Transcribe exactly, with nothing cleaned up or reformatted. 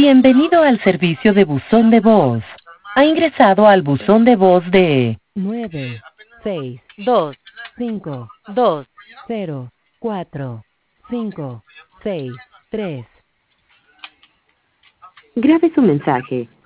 Bienvenido al servicio de buzón de voz. Ha ingresado al buzón de voz de nueve seis dos cinco dos cero cuatro cinco seis tres. Grabe su mensaje.